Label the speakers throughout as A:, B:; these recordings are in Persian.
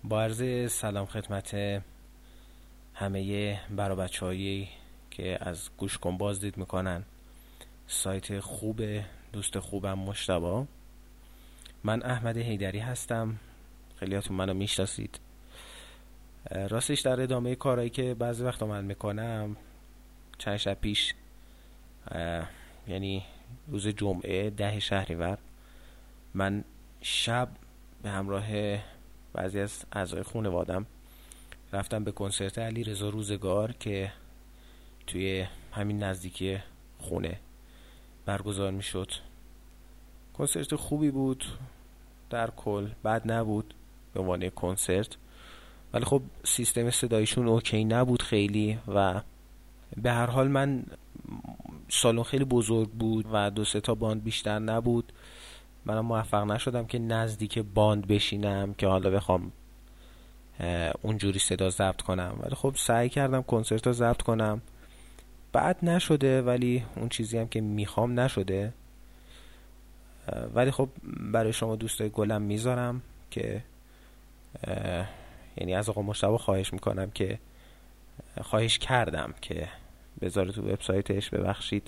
A: با عرض سلام خدمت همه برا بچه‌هایی که از گوش کن بازدید میکنن سایت خوب دوست خوبم مجتبی. من احمد حیدری هستم، خیلیاتون منو میشناسید. راستش در ادامه کارهایی که بعضی وقتا من میکنم، چند شب پیش یعنی روز جمعه 10 شهریور من شب به همراه بعضی از اعضای خانواده‌ام رفتم به کنسرت علیرضا روزگار که توی همین نزدیکی خونه برگزار میشد. کنسرت خوبی بود، در کل بد نبود به عنوان کنسرت، ولی خب سیستم صدایشون اوکی نبود خیلی و به هر حال من سالن خیلی بزرگ بود و 2-3 تا باند بیشتر نبود. منم موفق نشدم که نزدیک باند بشینم که حالا بخوام اونجوری صدا ضبط کنم، ولی خب سعی کردم کنسرت رو ضبط کنم. بعد نشده، ولی اون چیزی هم که میخوام نشده، ولی خب برای شما دوستای گلم میذارم که یعنی از آقا مجتبی خواهش کردم که بذاره تو وبسایتش، ببخشید.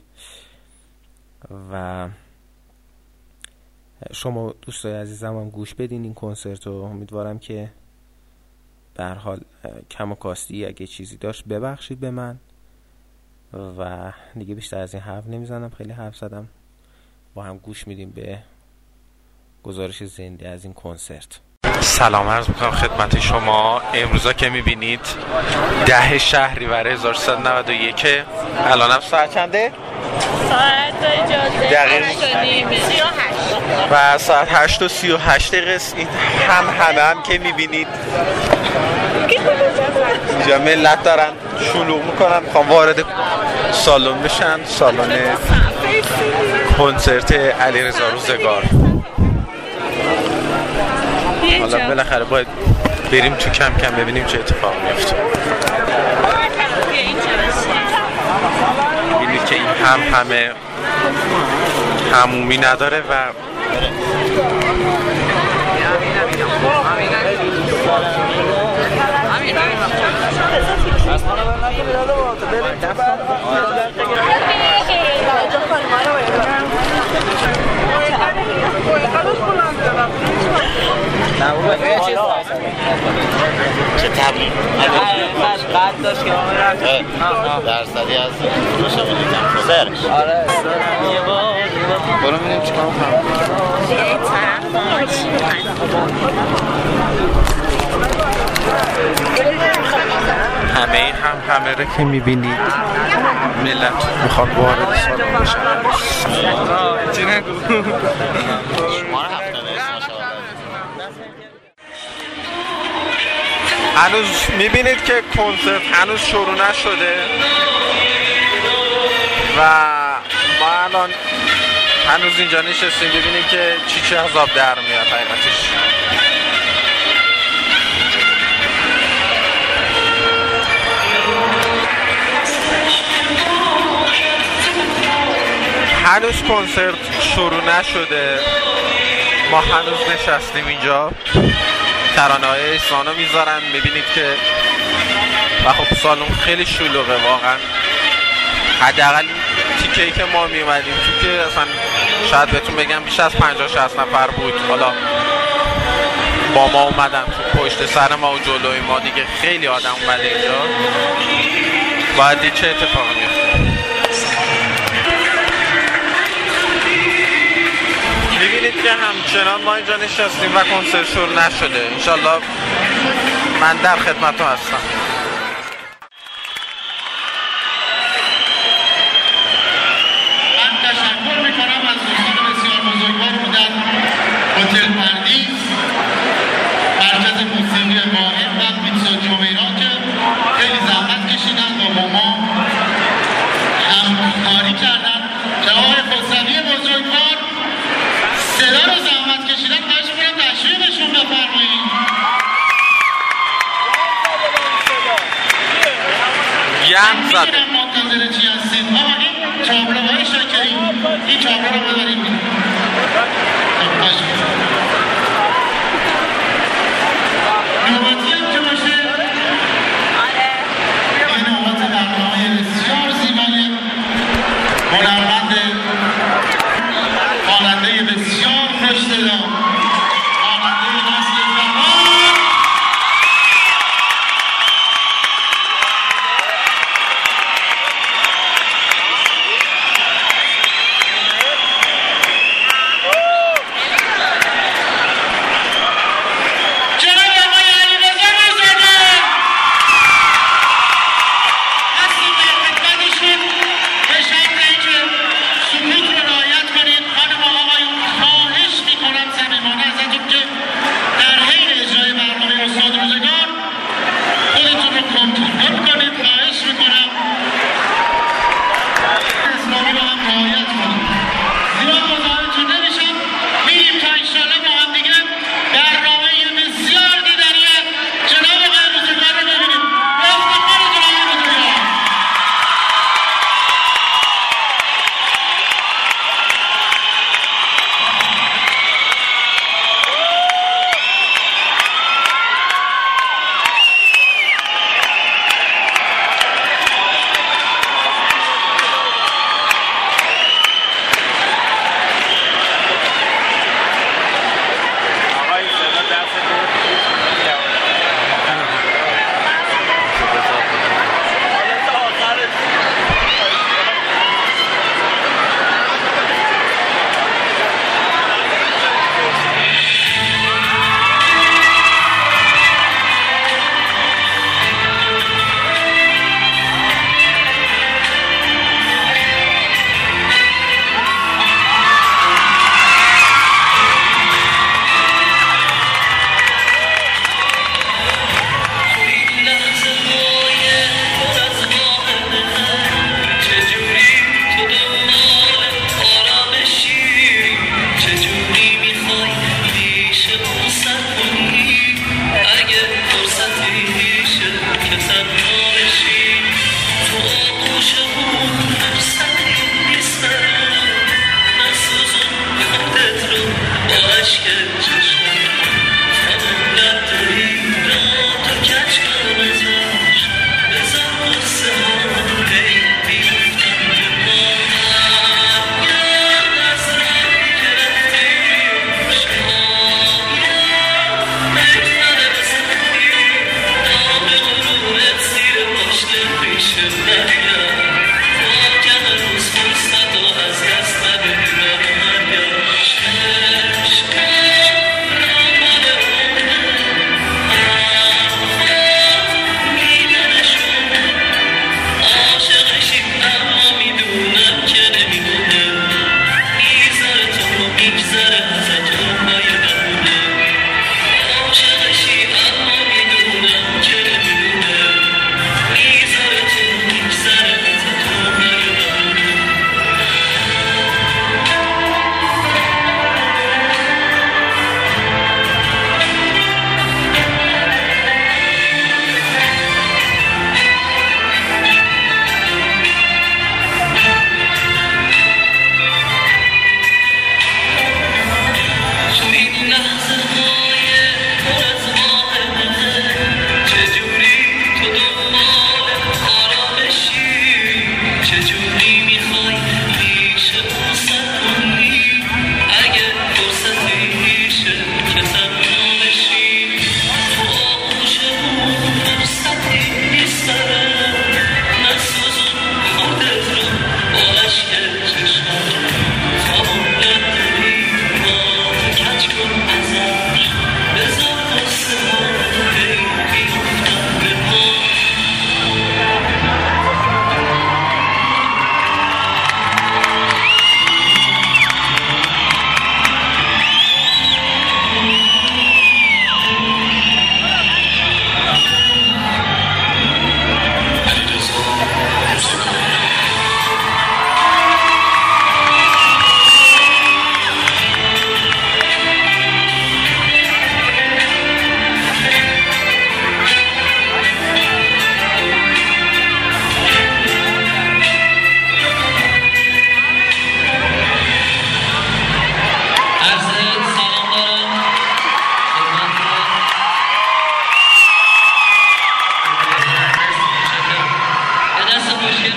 A: و شما دوستای عزیزم هم گوش بدین این کنسرت رو. امیدوارم که به هر حال کم و کاستی اگه چیزی داشت ببخشید به من و دیگه بیشتر از این حرف نمیزنم، خیلی حرف زدم. با هم گوش میدیم به گزارش زنده از این کنسرت.
B: سلام عرض میکنم خدمت شما. امروزا که میبینید 10 شهریور 1391. الان هم ساعت چنده؟
C: ساعت اجازه 8:38
B: و ساعت 8:38 است. این هم که میبینید اینجا ملت دارن شلوغ میکنن، میخوام وارد سالن بشن، سالن کنسرت علیرضا روزگار. حالا بالاخره باید بریم تو کم کم ببینیم چه اتفاق میفته. ببینید که این همه همومی نداره و
D: چه تبلیغ قد داشت که درصدی از باشه بودیم سرش. آره برو میریم چیکار کنم.
B: همه رو که میبینید ملت میخواد وارد سالن بشن. چی نگو هنوز میبینید که کنسرت هنوز شروع نشده و ما الان هنوز اینجا نشستیم ببینیم که چی از آب در میاد. حقیقتش هنوز کنسرت شروع نشده، ما هنوز نشستیم اینجا، ترانه‌های احسانو میذارن. میبینید که و خب سالن خیلی شلوغه واقعا. حداقل تیکه‌ای که ما میومدیم تو که اصلا شاید بهتون بگم بیش از 50-60 نفر بود. حالا با ما اومدن تو پشت سر ما و جلوی ما دیگه خیلی آدم اومده اینجا. باید چه اتفاقی میفته. میبینید که همچنان ما اینجا نشستیم و کنسرت شروع نشده. انشالله من در خدمتتون هستم.
E: من تشکر میکنم از دوستان بسیار بزرگوار در هتل پردیس، مرکز موسیقی قائم و پیتزا جمیرا که خیلی زحمت کشیدن و با ما همکاری کردن. جواب خسروی بزرگوار صدا رو زحمت کشیدن، خواهش می‌کنم تشریفشون بفرمایید.
B: گند زده.
E: منتظر چی هستید؟ آقا این چابلوهای شکری، این چابلو رو ببرید بیرون. خواهش می‌کنم.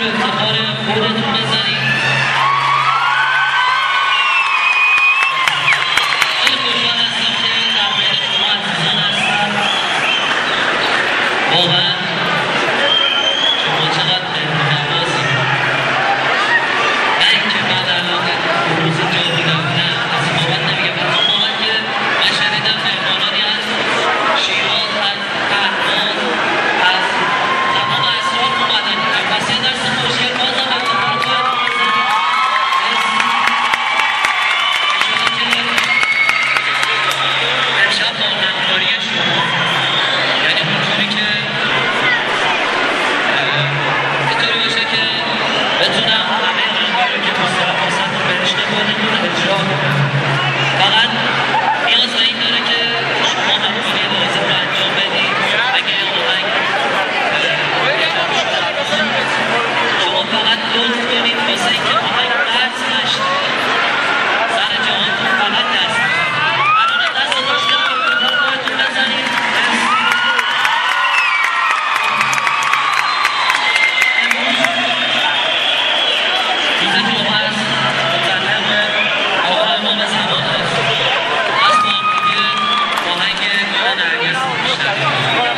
F: افتخار خودتون بزنید. خیلی خوشحال هستم که در بین شما عزیزان هستم. واقعا شما چقدر مهمون نوازید. نه اینکه من الان روز جا بودم، نه از این بابت نمیگم، اتفاقا که من شنیدم مهمانانی از شیراز، از اهواز، از تمام اطراف اومدن اینجا. پس یه دست خوشگل بازم اتفاق خودتون بزنید. امشب با همکاری شما، یعنی اونجوری که اینطوری باشه که بتونم همه آنها رو که مستقیم واسهتون بهشت خودتون اجرا کنم. فقط نیاز به این داره که شما همکاری لازم رو انجام بدید. اگه آهنگ شما فقط لطف کنید واسه اینکه آهنگ قطع نشه. سر جهانتون فقط دست الان دست خوشگل افتخار خودتون بزنید. روز جمعه است، مطلق آقا امام زمان است. از با هم دیگه آهنگ گل نرگس میشنویم.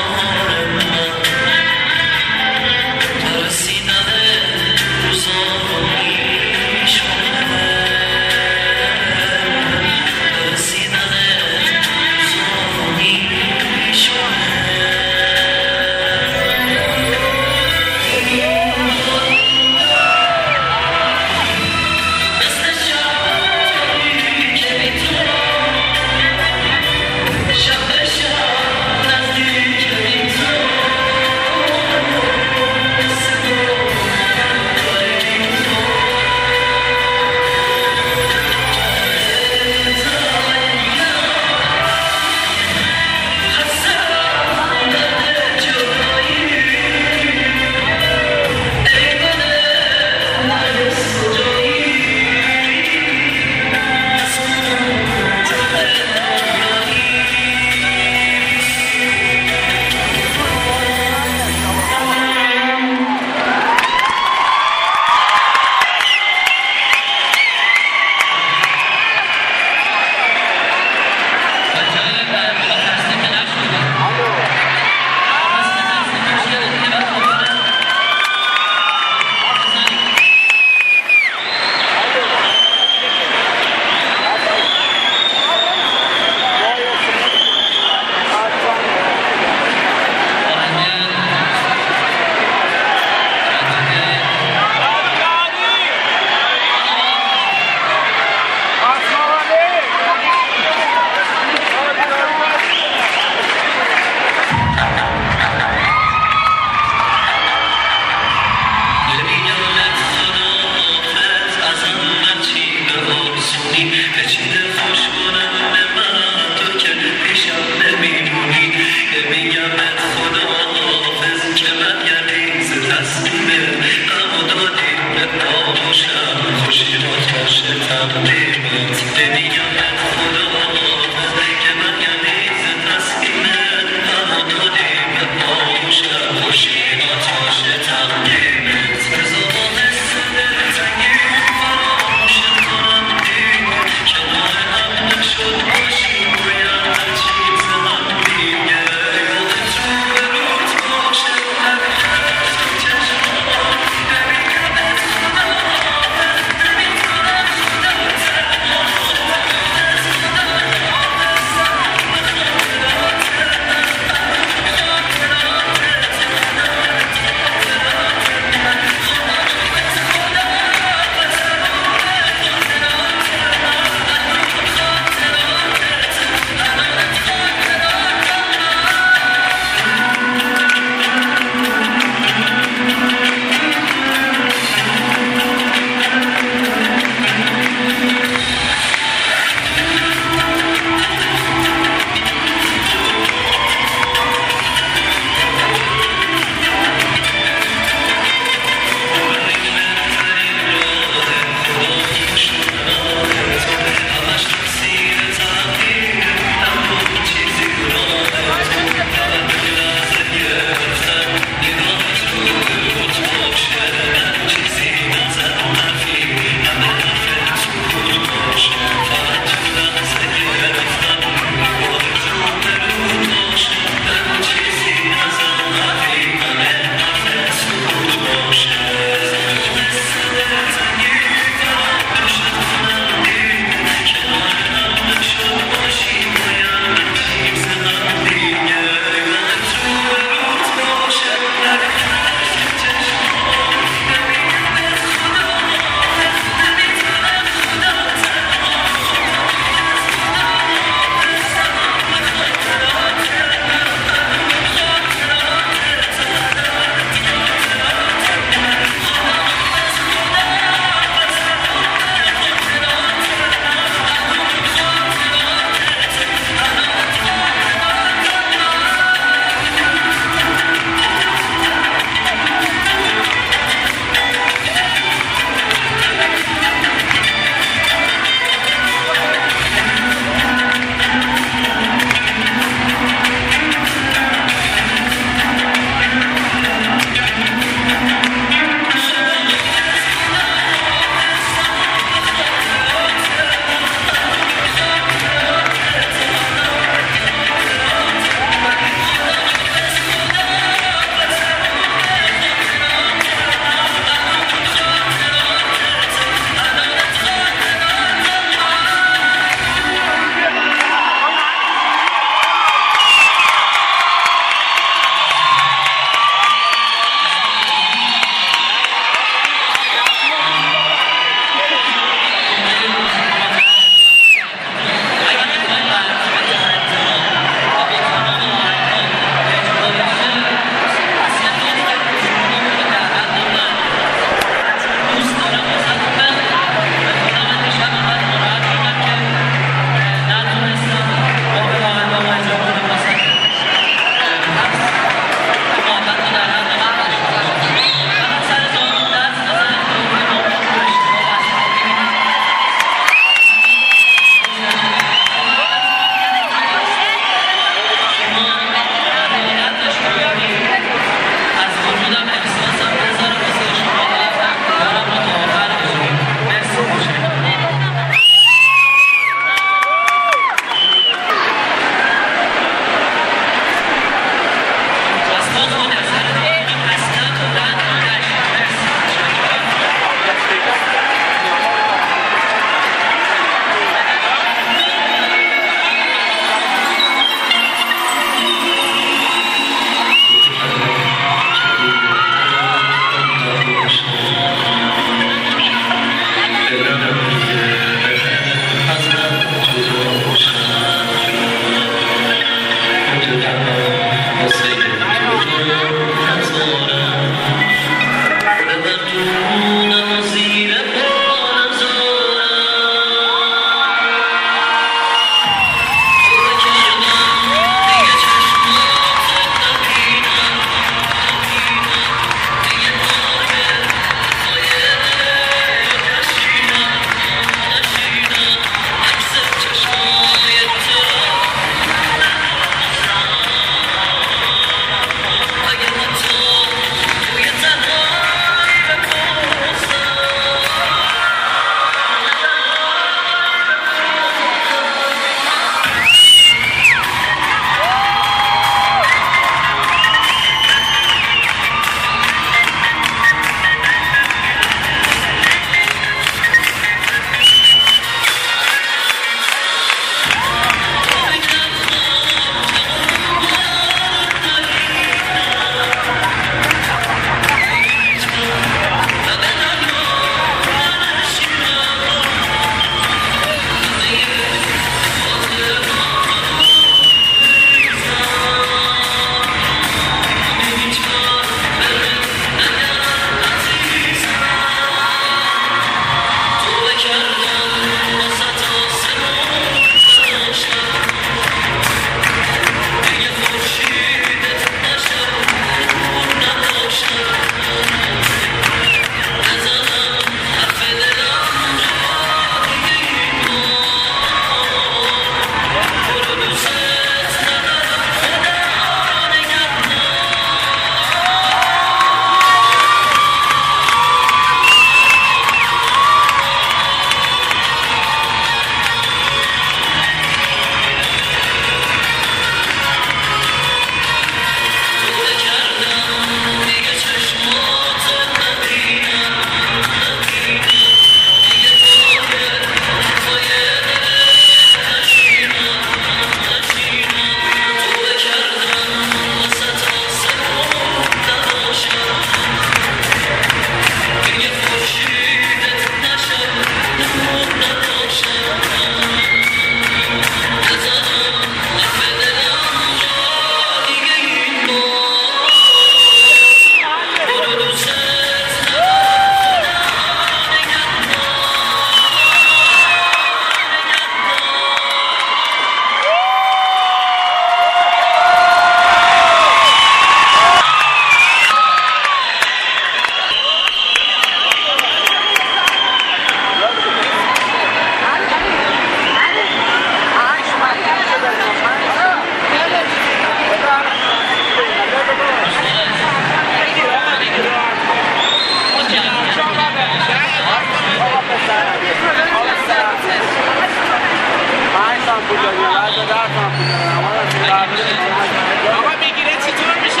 B: آقا میگیره چطور میشه؟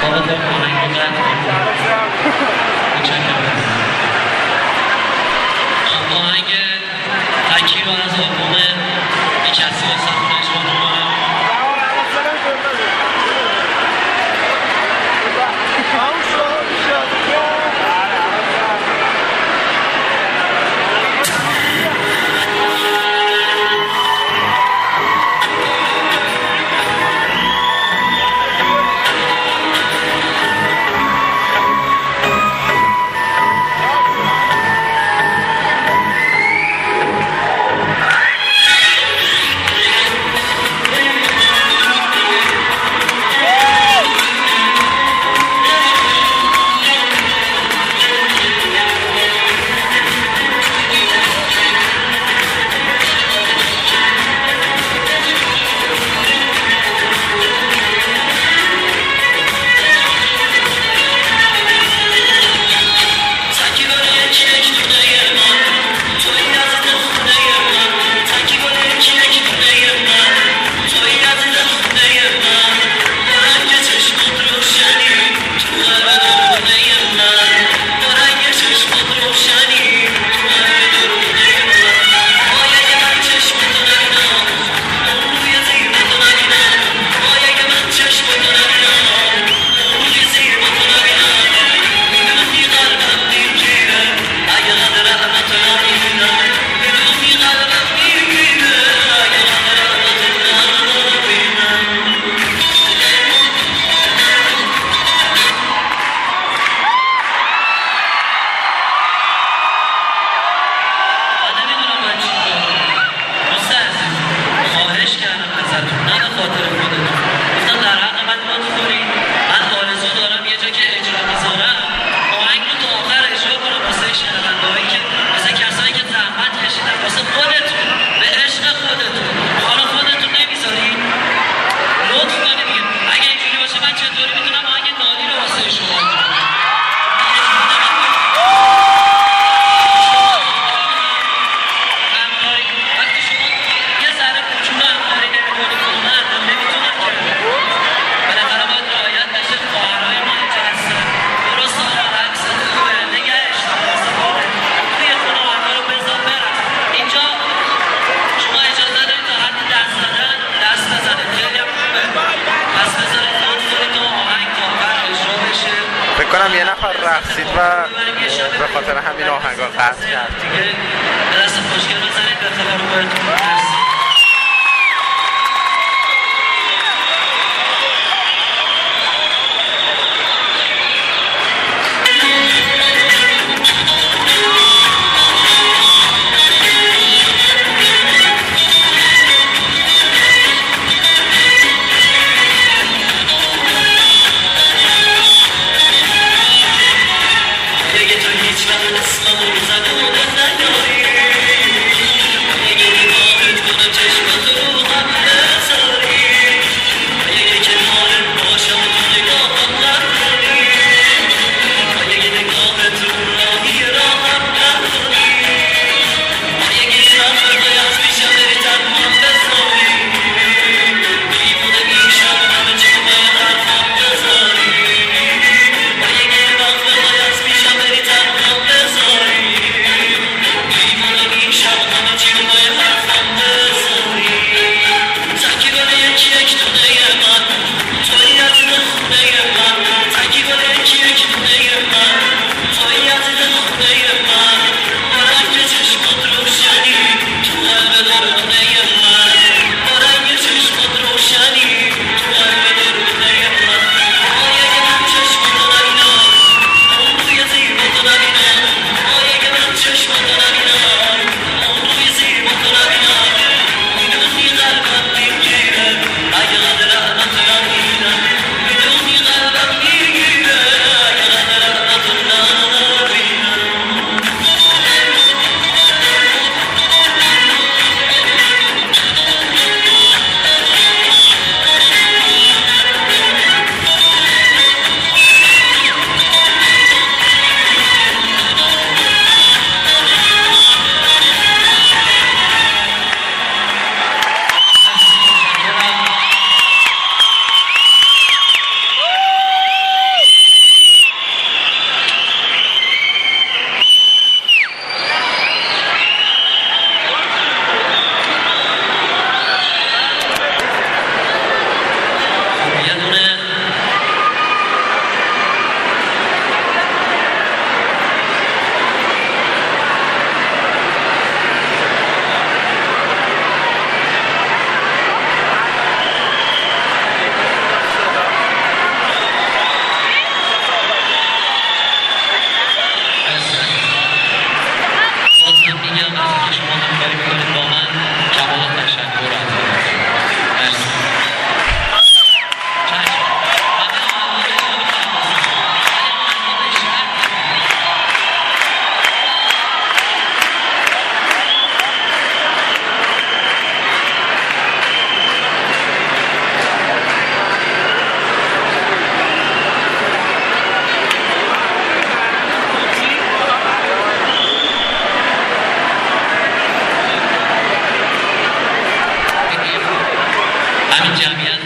F: آقا دارم آهنگ رو قطع آهنگ تکی رو از آلبوم بی کسی واسمون اجرا می‌کنم.
B: کنم یه نفر رقصید و به خاطر همین آهنگا قطع کرد.
F: دست خوشگل بزنید به خبر بایدتون.
G: It's
F: جمعیت